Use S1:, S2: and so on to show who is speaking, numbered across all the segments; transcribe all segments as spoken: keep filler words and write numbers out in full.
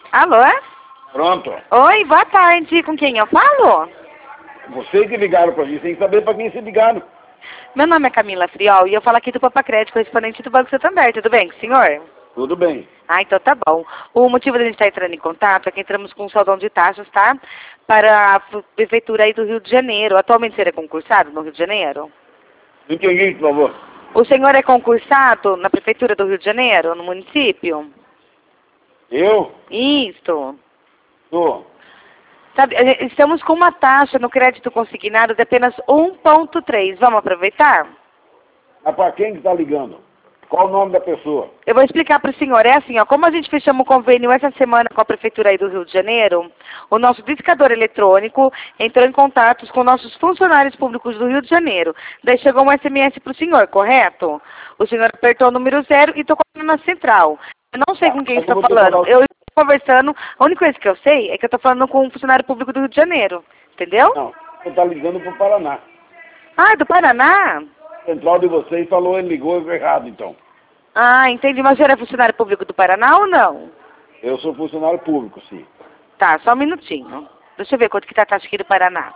S1: Alô?
S2: Pronto.
S1: Oi, boa tarde. Com quem eu falo?
S2: Vocês que ligaram pra mim, sem saber pra quem se ligaram.
S1: Meu nome é Camila Friol e eu falo aqui do Papacred, correspondente do Banco Santander. Tudo bem com o senhor?
S2: Tudo bem.
S1: Ah, então tá bom. O motivo da gente estar entrando em contato é que entramos com um saldão de taxas, tá? Para a prefeitura aí do Rio de Janeiro. Atualmente você é concursado no Rio de Janeiro?
S2: Não entendi, por favor.
S1: O senhor é concursado na prefeitura do Rio de Janeiro, no município?
S2: Eu?
S1: Isso.
S2: Tô.
S1: Sabe, eh, estamos com uma taxa no crédito consignado de apenas um ponto três. Vamos aproveitar?
S2: Mas pra quem que tá ligando? Qual o nome da pessoa?
S1: Eu vou explicar para o senhor. É assim, ó, como a gente fechamos um convênio essa semana com a prefeitura aí do Rio de Janeiro, o nosso discador eletrônico entrou em contato com nossos funcionários públicos do Rio de Janeiro. Daí chegou um S M S para o senhor, correto? O senhor apertou o número zero e tocou na central. Eu não sei com quem
S2: Eu
S1: estou
S2: vou te
S1: falando.
S2: falar o-
S1: Eu estou conversando, a única coisa que eu sei é que eu estou falando com um funcionário público do Rio de Janeiro. Entendeu?
S2: Não, você tá ligando pro Paraná.
S1: Ah, do Paraná?
S2: A central de vocês falou, ele ligou errado, então.
S1: Ah, entendi. Mas o senhor é funcionário público do Paraná ou não?
S2: Eu sou funcionário público, sim.
S1: Tá, só um minutinho. Deixa eu ver quanto que tá a taxa aqui do Paraná.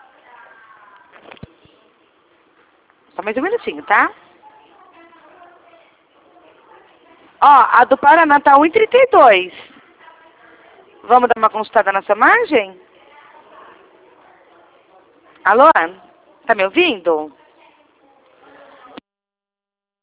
S1: Só mais um minutinho, tá? Ó, a do Paraná tá um e trinta e dois. Vamos dar uma consultada nessa margem? Alô? Tá me ouvindo?